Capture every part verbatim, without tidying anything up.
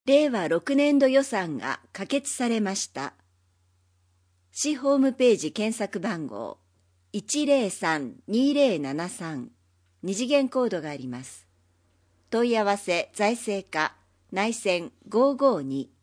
れいわろくねんど予算が可決されました。市ホームページ検索番号 いちぜろさんにぜろななさん 二次元コードがあります。問い合わせ財政課内線ごーごーに。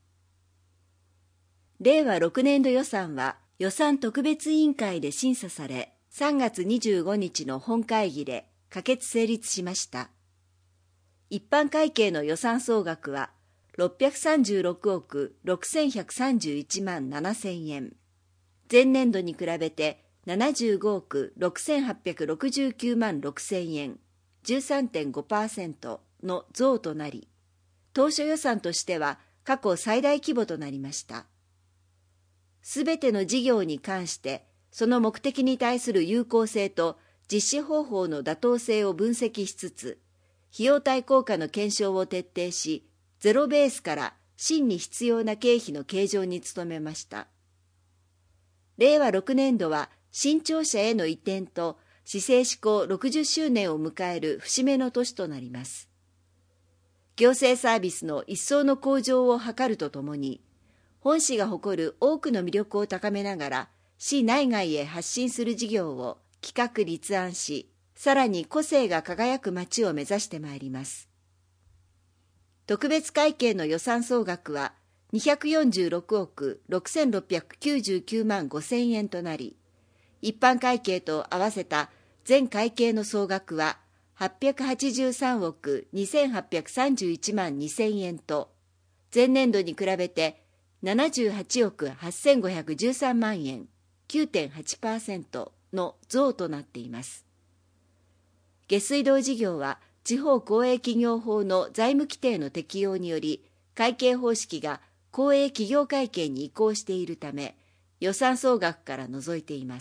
れいわろくねんど予算は予算特別委員会で審査され、さんがつにじゅうごにちの本会議で可決成立しました。一般会計の予算総額はろっぴゃくさんじゅうろくおくろくせんひゃくさんじゅういちまんななせんえん。前年度に比べてななじゅうごおくろくせんはっぴゃくろくじゅうきゅうまんろくせんえん、じゅうさんてんごパーセント の増となり、当初予算としては過去最大規模となりました。すべての事業に関して、その目的に対する有効性と実施方法の妥当性を分析しつつ、費用対効果の検証を徹底し、ゼロベースから真に必要な経費の計上に努めました。れいわろくねんどは新庁舎への移転と市政施行ろくじゅっしゅうねんを迎える節目の年となります。行政サービスの一層の向上を図るとともに、本市が誇る多くの魅力を高めながら、市内外へ発信する事業を企画立案し、さらに個性が輝く街を目指してまいります。特別会計の予算総額はにひゃくよんじゅうろくおくろくせんろっぴゃくきゅうじゅうきゅうまんごせんえんとなり、一般会計と合わせた全会計の総額ははっぴゃくはちじゅうさんおくにせんはっぴゃくさんじゅういちまんにせんえんと、前年度に比べてななじゅうはちおくはっせんごひゃくじゅうさんまんえん、きゅうてんはちパーセント の増となっています。下水道事業は地方公営企業法の財務規定の適用により、会計方式が公営企業会計に移行しているため、予算総額から除いています。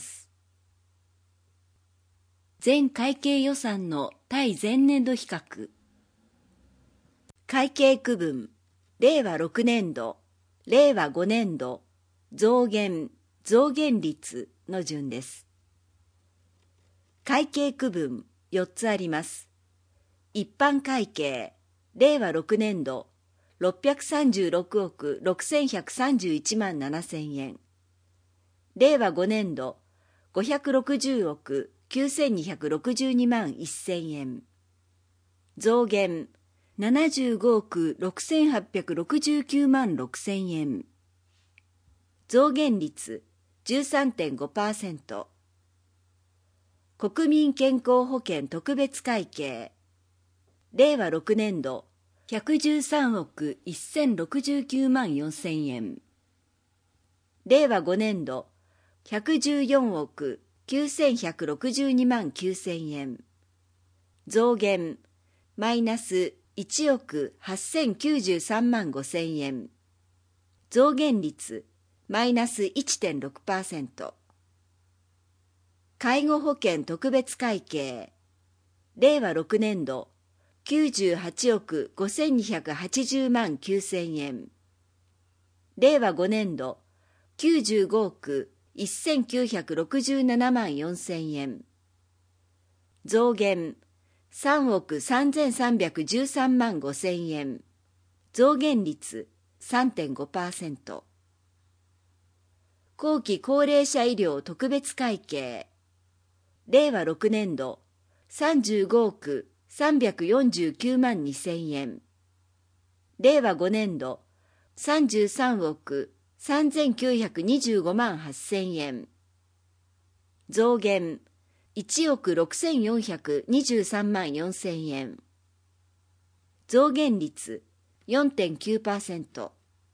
全会計予算の対前年度比較。会計区分、れいわろくねんど、れいわごねんど、増減、増減率の順です。会計区分よっつあります。一般会計、れいわろくねんど、ろっぴゃくさんじゅうろくおくろくせんひゃくさんじゅういちまんななせんえん。れいわごねんど、ごひゃくろくじゅうおくきゅうせんにひゃくろくじゅうにまんせんえん。増減、ななじゅうごおくろくせんはっぴゃくろくじゅうきゅうまんろくせんえん。増減率 じゅうさんてんごパーセント。国民健康保険特別会計、れいわろくねんどひゃくじゅうさんおくせんろくじゅうきゅうまんよんせんえん。れいわごねんどひゃくじゅうよんおくきゅうせんひゃくろくじゅうにまんきゅうせんえん。増減マイナスいちおくはっせんきゅうじゅうさんまんごせんえん。増減率マイナス いってんろくパーセント。介護保険特別会計、れいわろくねんどきゅうじゅうはちおくごせんにひゃくはちじゅうまんきゅうせんえん。れいわごねんどきゅうじゅうごおくせんきゅうひゃくろくじゅうななまんよんせんえん。増減さんおくさんぜんさんびゃくじゅうさんまんごせんえん。増減率 さんてんごパーセント。後期高齢者医療特別会計、れいわろくねんどさんじゅうごおくさんびゃくよんじゅうきゅうまんにせんえん。れいわごねんどさんじゅうさんおくさんぜんきゅうひゃくにじゅうごまんはっせんえん。増減いちおくろくせんよんひゃくにじゅうさんまんよんせんえん。増減率 よんてんきゅうパーセント。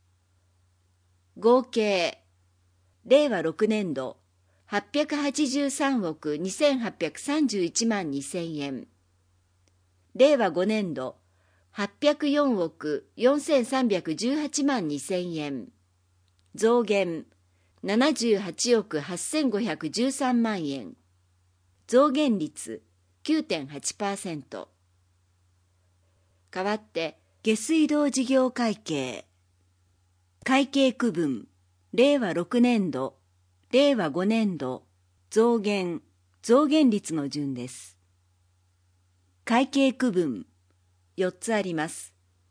合計れいわろくねんどはっぴゃくはちじゅうさんおくにせんはっぴゃくさんじゅういちまんにせんえん。れいわごねんどはっぴゃくよんおくよんせんさんびゃくじゅうはちまんにせんえん。増減ななじゅうはちおくはっせんごひゃくじゅうさんまんえん。増減率 きゅうてんはちパーセント。代わって下水道事業会計、会計区分れいわろくねんどれいわごねんど増減増減率の順です。会計区分よっつあります。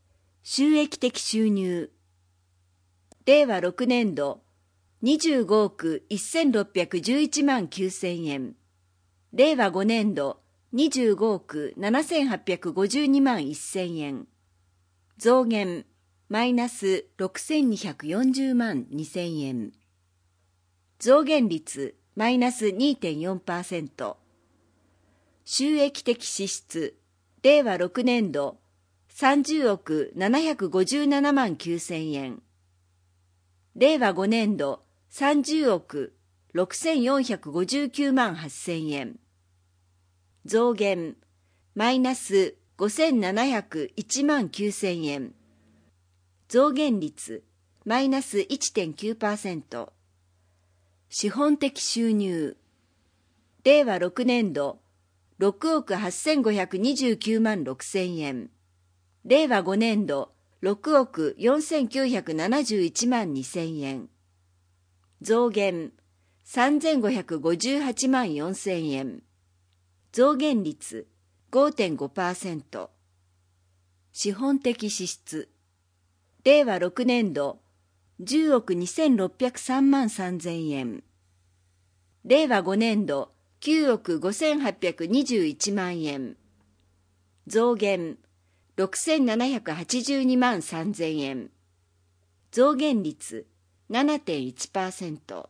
収益的収入。れいわろくねんど、にじゅうごおくせんろっぴゃくじゅういちまんきゅうせんえん。れいわごねんど、にじゅうごおくななせんはっぴゃくごじゅうにまんせんえん。増減、マイナスろくせんにひゃくよんじゅうまんにせんえん。増減率、マイナス にてんよんパーセント。収益的支出、れいわろくねんど、さんじゅうおくななひゃくごじゅうななまんきゅうせんえん。れいわごねんど、さんじゅうおくろくせんよんひゃくごじゅうきゅうまんはっせんえん。増減、マイナスごせんななひゃくいちまんきゅうせんえん。増減率、マイナス いってんきゅうパーセント。資本的収入。れいわろくねんど、ろくおくはっせんごひゃくにじゅうきゅうまんろくせんえん。れいわごねんど、ろくおくよんせんきゅうひゃくななじゅういちまんにせんえん。増減、さんぜんごひゃくごじゅうはちまんよんせんえん。増減率、ごてんごパーセント。資本的支出。れいわろくねんど、じゅうおくにせんろっぴゃくさんまんさんぜんえん。れいわごねんど、きゅうおくごせんはっぴゃくにじゅういちまんえん。増減、ろくせんななひゃくはちじゅうにまんさんぜんえん。増減率、ななてんいちパーセント。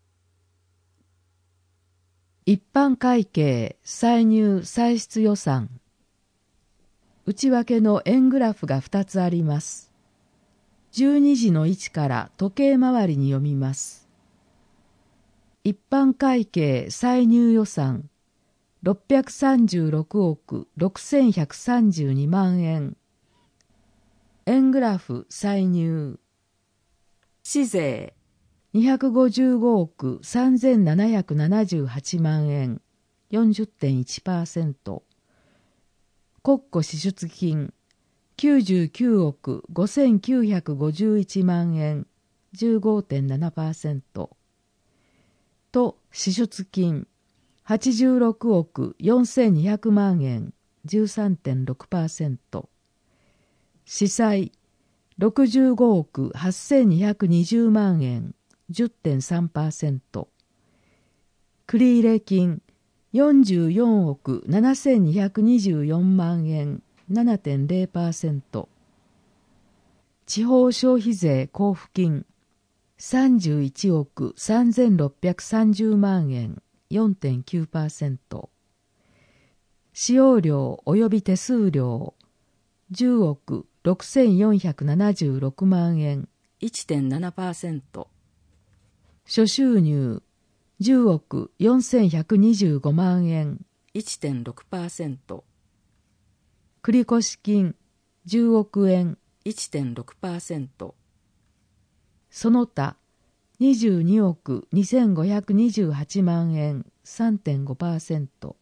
一般会計歳入歳出予算。内訳の円グラフがふたつあります。じゅうにじの位置から時計回りに読みます。一般会計歳入予算ろっぴゃくさんじゅうろくおくろくせんひゃくさんじゅうにまんえん。円グラフ歳入。市税にひゃくごじゅうごおくさんぜんななひゃくななじゅうはちまんえん よんじゅってんいちパーセント。国庫支出金きゅうじゅうきゅうおくごせんきゅうひゃくごじゅういちまんえん じゅうごてんななパーセント。と支出金はちじゅうろくおくよんせんにひゃくまんえん じゅうさんてんろくパーセント。司債ろくじゅうごおくはっせんにひゃくにじゅうまんえん じゅってんさんパーセント。繰入金よんじゅうよんおくななせんにひゃくにじゅうよんまんえん ななてんれいパーセント。地方消費税交付金さんじゅういちおくさんぜんろっぴゃくさんじゅうまんえん よんてんきゅうパーセント。使用料及び手数料じゅうおくろくせんよんひゃくななじゅうろくまんえん いってんななパーセント。諸収入じゅうおくよんせんひゃくにじゅうごまんえん いってんろくパーセント。繰越金じゅうおくえん いってんろくパーセント。その他にじゅうにおくにせんごひゃくにじゅうはちまんえん さんてんごパーセント。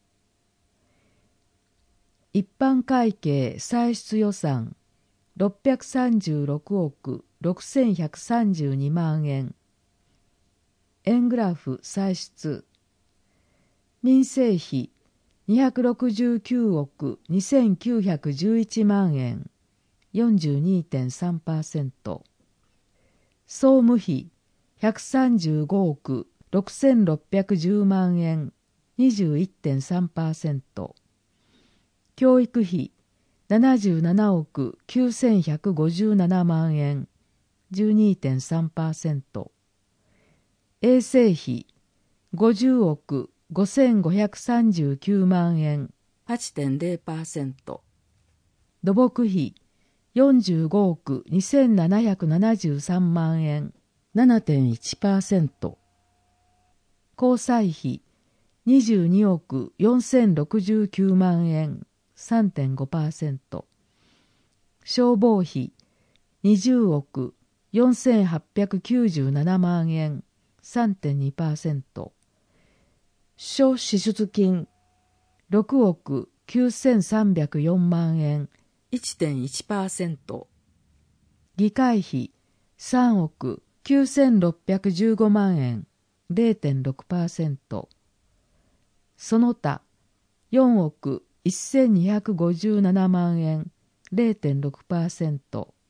一般会計歳出予算ろっぴゃくさんじゅうろくおくろくせんひゃくさんじゅうにまんえん。円グラフ歳出。民生費にひゃくろくじゅうきゅうおくにせんきゅうひゃくじゅういちまんえん よんじゅうにてんさんパーセント。総務費ひゃくさんじゅうごおくろくせんろっぴゃくじゅうまんえん にじゅういってんさんパーセント。教育費ななじゅうななおくきゅうせんひゃくごじゅうななまんえん じゅうにてんさんパーセント。衛生費ごじゅうおくごせんごひゃくさんじゅうきゅうまんえん はちてんれいパーセント。土木費よんじゅうごおくにせんななひゃくななじゅうさんまんえん ななてんいちパーセント。交際費にじゅうにおくよんせんろくじゅうきゅうまんえん さんてんごパーセント。消防費にじゅうおくよんせんはっぴゃくきゅうじゅうななまんえん さんてんにパーセント。諸支出金ろくおくきゅうせんさんびゃくよんまんえん いってんいちパーセント。議会費さんおくきゅうせんろっぴゃくじゅうごまんえん れいてんろくパーセント。その他よんおくせんにひゃくごじゅうななまんえん れいてんろくパーセント。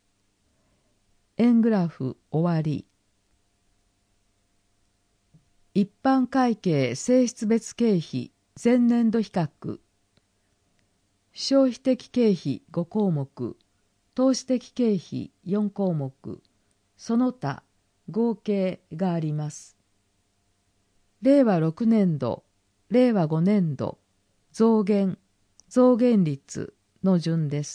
円グラフ終わり。一般会計性質別経費前年度比較。消費的経費ご項目、投資的経費よん項目、その他合計があります。れいわろくねんど、れいわごねんど、増減、増減率の順です。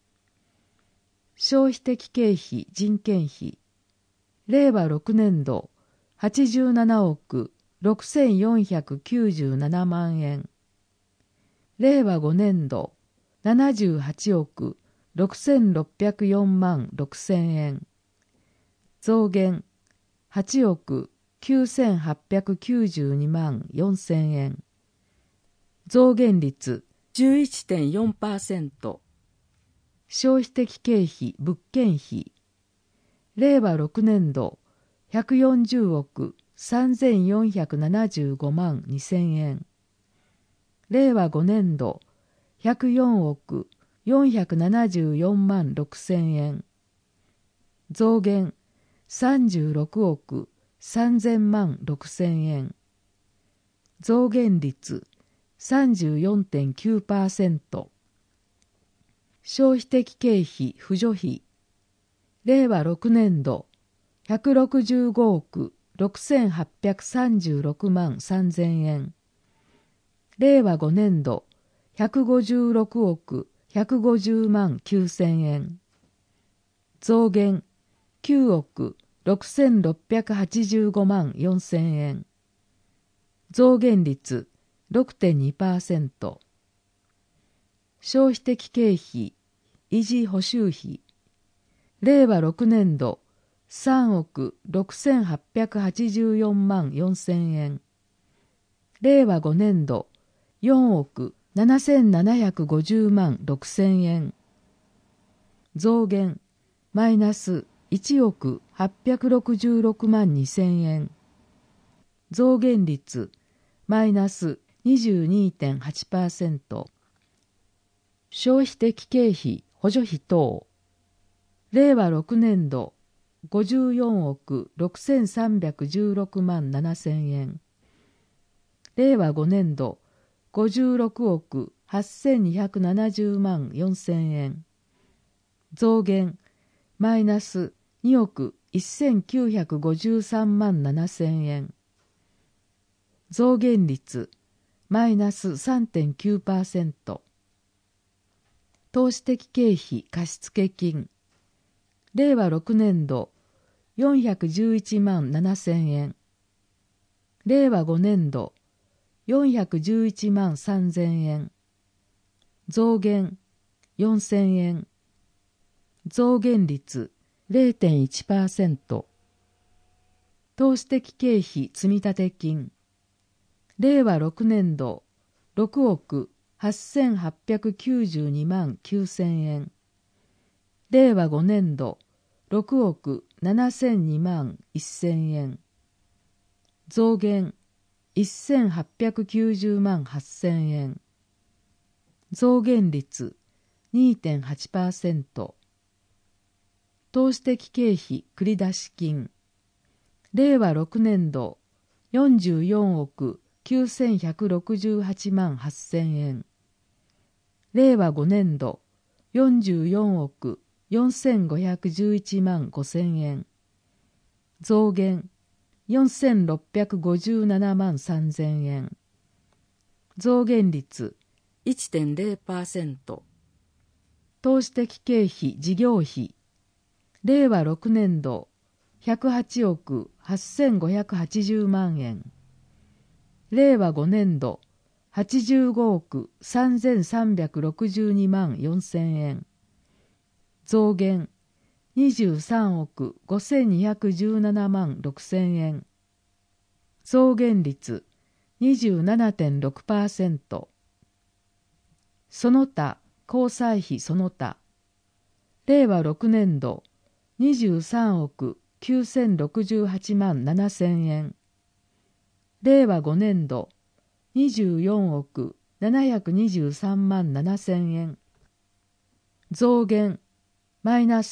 消費的経費人件費、れいわろくねんどはちじゅうななおくろくせんよんひゃくきゅうじゅうななまんえん、れいわごねんどななじゅうはちおくろくせんろっぴゃくよんまんろくせんえん、増減はちおくきゅうせんはっぴゃくきゅうじゅうにまんよんせんえん、増減率 じゅういってんよんパーセント、消費的経費物件費、れいわろくねんどひゃくよんじゅうおくさんぜんよんひゃくななじゅうごまんにせんえん、れいわごねんどひゃくよんおくよんひゃくななじゅうよんまんろくせんえん、増減さんじゅうろくおくさんぜんまんろくせんえん、増減率 さんじゅうよんてんきゅうパーセント、消費的経費扶助費、れいわろくねんどひゃくろくじゅうごおくろくせんはっぴゃくさんじゅうろくまんさんぜんえん、れいわごねんどひゃくごじゅうろくおくひゃくごじゅうまんきゅうせんえん、増減きゅうおくろくせんろっぴゃくはちじゅうごまんよんせんえん、増減率 ろくてんにパーセント、消費的経費維持補修費、れいわろくねんどさんおくろくせんはっぴゃくはちじゅうよんまんよんせんえん、れいわごねんどよんおくななせんななひゃくごじゅうまんろくせんえん、増減マイナスいちおくはっぴゃくろくじゅうろくまんにせんえん、増減率マイナス にじゅうにてんはちパーセント、消費的経費補助費等、れいわろくねんどごじゅうよんおくろくせんさんびゃくじゅうろくまんななせんえん、れいわごねんどごじゅうろくおくはっせんにひゃくななじゅうまんよんせんえん、増減マイナスにおくせんきゅうひゃくごじゅうさんまんななせんえん、増減率マイナス さんてんきゅうパーセント、投資的経費貸付金、れいわろくねんどよんひゃくじゅういちまんななせんえん、れいわごねんどよんひゃくじゅういちまんさんぜんえん、増減よんせんえん、増減率 れいてんいちパーセント、投資的経費積立金、れいわろくねんどろくおくはっせんはっぴゃくきゅうじゅうにまんきゅうせんえん、れいわごねんどろくおくななせんにまんせんえん、増減せんはっぴゃくきゅうじゅうまんはっせんえん、増減率 にてんはちパーセント、投資的経費繰出金、れいわろくねんどよんじゅうよんおくきゅうせんひゃくろくじゅうはちまんはっせんえん、れいわごねんどよんじゅうよんおくよんせんごひゃくじゅういちまんごせんえん、増減よんせんろっぴゃくごじゅうななまんさんぜんえん、増減率 いってんれいパーセント、投資的経費事業費、れいわろくねんどひゃくはちおくはっせんごひゃくはちじゅうまんえん、れいわごねんどはちじゅうごおくさんぜんさんびゃくろくじゅうにまんよんせんえん、増減にじゅうさんおくごせんにひゃくじゅうななまんろくせんえん、増減率 にじゅうななてんろくパーセント、その他交際費その他、れいわろくねんどにじゅうさんおくきゅうせんろくじゅうはちまんななせんえん、れいわごねんどにじゅうよんおくななひゃくにじゅうさんまんななせんえん、増減マイナス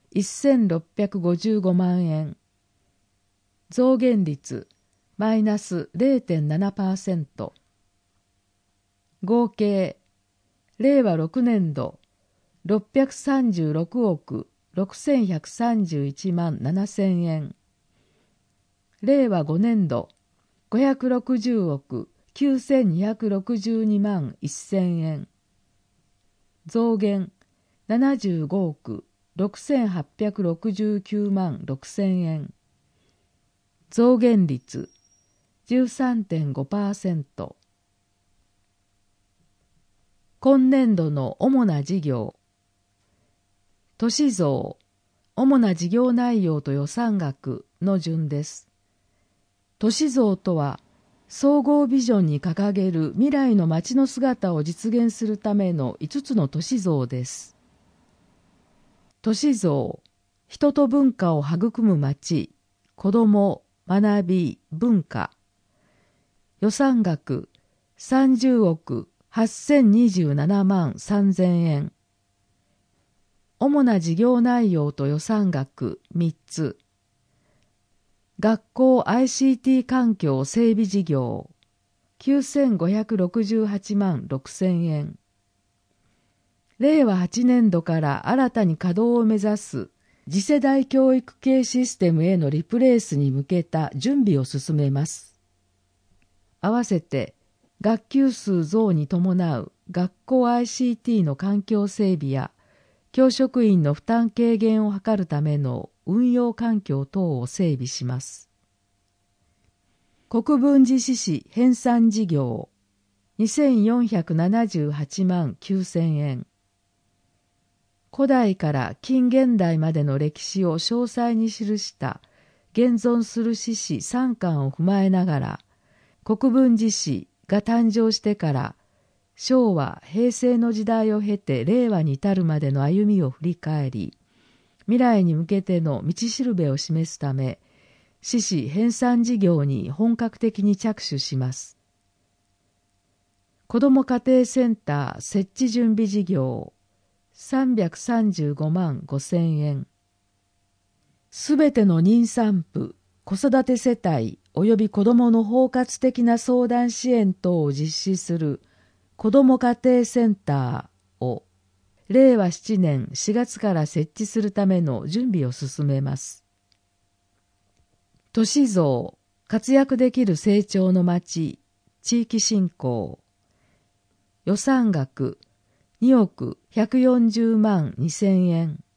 せんろっぴゃくごじゅうごまんえん。増減率マイナス れいてんななパーセント。合計れいわろくねんどろっぴゃくさんじゅうろくおくろくせんひゃくさんじゅういちまんななせんえん。れいわごねんどごひゃくろくじゅうおくきゅうせんにひゃくろくじゅうにまんせんえん。増減ななじゅうごおくろくせんはっぴゃくろくじゅうきゅうまんろくせんえん。増減率 じゅうさんてんごパーセント。今年度の主な事業。都市増、主な事業内容と予算額の順です。都市増とは、総合ビジョンに掲げる未来の街の姿を実現するためのいつつの都市増です。都市増、人と文化を育む街、子ども、学び、文化。予算額さんじゅうおくはっせんにじゅうななまんさんぜんえん。主な事業内容と予算額みっつ。学校 アイシーティー 環境整備事業きゅうせんごひゃくろくじゅうはちまんろくせんえん。れいわはちねんどから新たに稼働を目指す次世代教育系システムへのリプレイスに向けた準備を進めます。合わせて学級数増に伴う学校 アイシーティー の環境整備や教職員の負担軽減を図るための運用環境等を整備します。国分寺市市編纂事業にせんよんひゃくななじゅうはちまんきゅうせんえん。古代から近現代までの歴史を詳細に記した現存する市史さんかんを踏まえながら、国分寺市が誕生してから昭和・平成の時代を経て令和に至るまでの歩みを振り返り、未来に向けての道しるべを示すため、市史編纂事業に本格的に着手します。子ども家庭センター設置準備事業さんびゃくさんじゅうごまんごせんえん。すべての妊産婦、子育て世帯及び子どもの包括的な相談支援等を実施する子ども家庭センターをれいわななねんしがつから設置するための準備を進めます。都市増、活躍できる成長の街、地域振興。予算額におくひゃくよんじゅうまんにせんえん。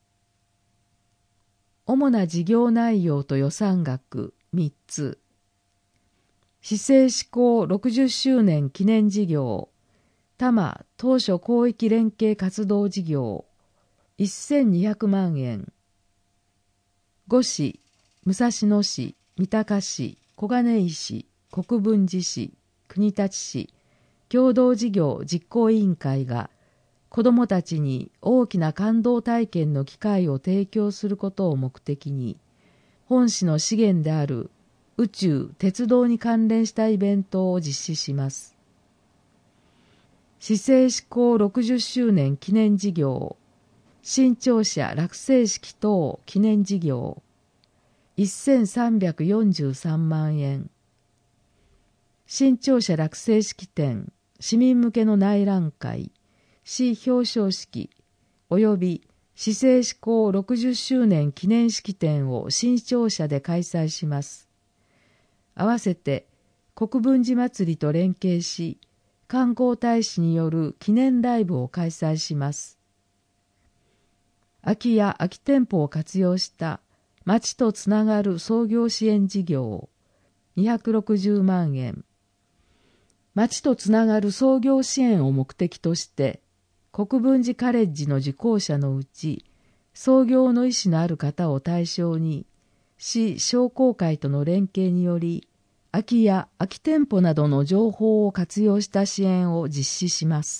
主な事業内容と予算額みっつ。市政施行ろくじゅっしゅうねん記念事業多摩当初広域連携活動事業せんにひゃくまんえん。ご市、武蔵野市、三鷹市、小金井市、国分寺市、国立市、共同事業実行委員会が子どもたちに大きな感動体験の機会を提供することを目的に、本市の資源である宇宙・鉄道に関連したイベントを実施します。市政施行ろくじゅっしゅうねん記念事業新庁舎落成式等記念事業せんさんびゃくよんじゅうさんまんえん。新庁舎落成式典市民向けの内覧会市表彰式及び市政施行ろくじゅっしゅうねん記念式典を新庁舎で開催します。合わせて国分寺祭りと連携し、観光大使による記念ライブを開催します。空き家・空き店舗を活用した町とつながる創業支援事業にひゃくろくじゅうまんえん。町とつながる創業支援を目的として、国分寺カレッジの受講者のうち、創業の意思のある方を対象に、市商工会との連携により、空き家・空き店舗などの情報を活用した支援を実施します。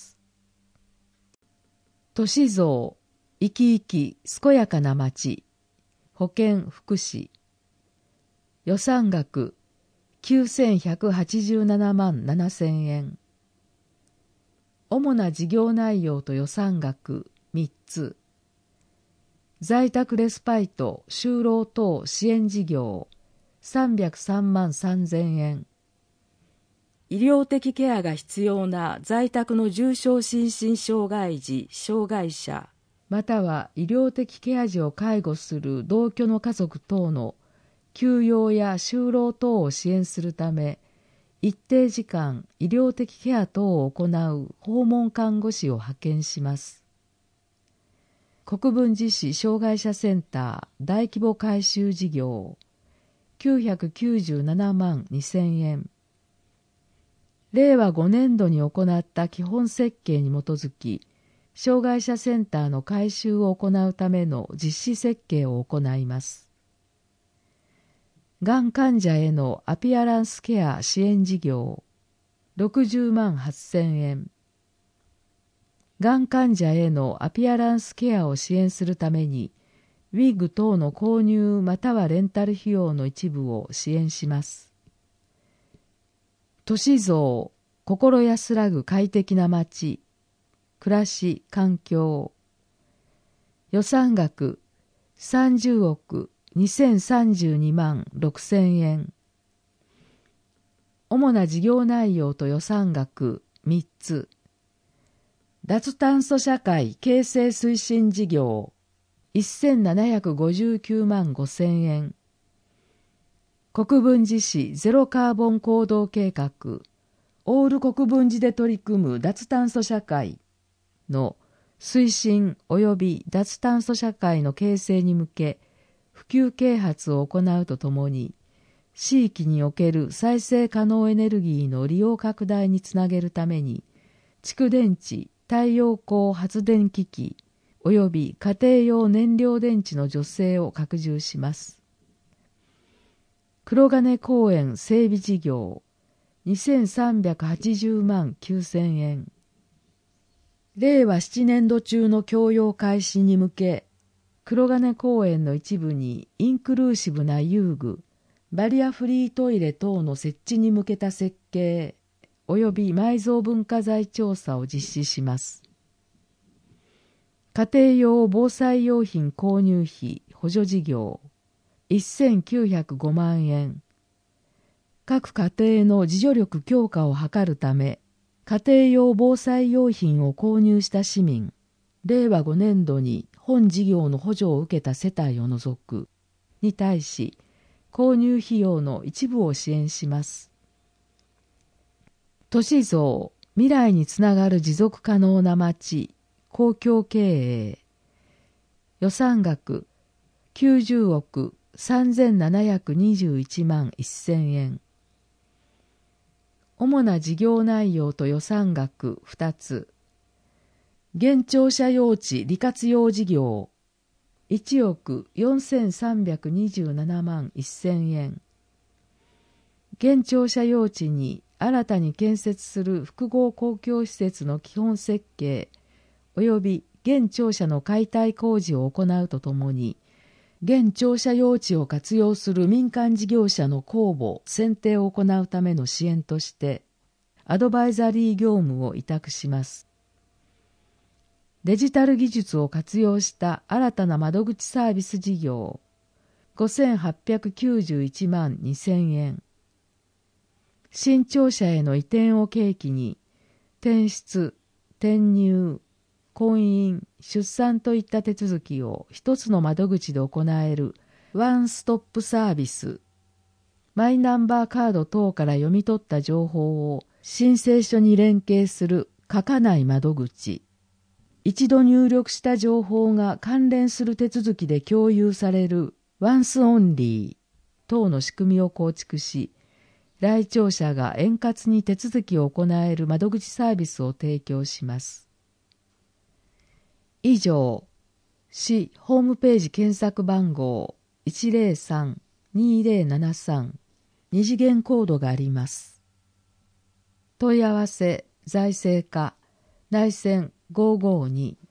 都市増、生き生き健やかな町、保健福祉。予算額きゅうせんひゃくはちじゅうななまんななせんえん。主な事業内容と予算額みっつ。 在宅レスパイト就労等支援事業さんびゃくさんまんさんぜんえん。医療的ケアが必要な在宅の重症心身障害児・障害者、または医療的ケア児を介護する同居の家族等の休養や就労等を支援するため、一定時間医療的ケア等を行う訪問看護師を派遣します。国分寺市障害者センター大規模改修事業きゅうひゃくきゅうじゅうななまんにせんえん。れいわごねんどに行った基本設計に基づき、障害者センターの改修を行うための実施設計を行います。がん患者へのアピアランスケア支援事業ろくじゅうまんはっせんえん。がん患者へのアピアランスケアを支援するために、ウィッグ等の購入またはレンタル費用の一部を支援します。都市像、心安らぐ快適な街、暮らし、環境。予算額さんじゅうおくにせんさんじゅうにまんろくせんえん。主な事業内容と予算額みっつ。脱炭素社会形成推進事業せんななひゃくごじゅうきゅうまんごせんえん。国分寺市ゼロカーボン行動計画オール国分寺で取り組む脱炭素社会の推進及び脱炭素社会の形成に向け普及啓発を行うとともに、地域における再生可能エネルギーの利用拡大につなげるために、蓄電池、太陽光発電機器及び家庭用燃料電池の助成を拡充します。黒金公園整備事業にせんさんびゃくはちじゅうまんきゅうせんえん。れいわななねんど中の供用開始に向け、黒金公園の一部にインクルーシブな遊具、バリアフリートイレ等の設置に向けた設計及び埋蔵文化財調査を実施します。家庭用防災用品購入費補助事業せんきゅうひゃくごまんえん。各家庭の自助力強化を図るため、家庭用防災用品を購入した市民、れいわごねんどに本事業の補助を受けた世帯を除くに対し、購入費用の一部を支援します。都市像、未来につながる持続可能な街、公共経営。予算額きゅうじゅうおくさんぜんななひゃくにじゅういちまんせんえん。主な事業内容と予算額ふたつ。現庁舎用地利活用事業いちおくよんせんさんびゃくにじゅうななまんせんえん。現庁舎用地に新たに建設する複合公共施設の基本設計及び現庁舎の解体工事を行うとともに、現庁舎用地を活用する民間事業者の公募・選定を行うための支援として、アドバイザリー業務を委託します。デジタル技術を活用した新たな窓口サービス事業ごせんはっぴゃくきゅうじゅういちまんにせんえん。新庁舎への移転を契機に、転出、転入、婚姻、出産といった手続きを一つの窓口で行えるワンストップサービス、マイナンバーカード等から読み取った情報を申請書に連携する書かない窓口、一度入力した情報が関連する手続きで共有されるワンスオンリー等の仕組みを構築し、来庁者が円滑に手続きを行える窓口サービスを提供します。以上、市ホームページ検索番号いちぜろさん にぜろななさん、二次元コードがあります。問い合わせ財政課内線ごーごーに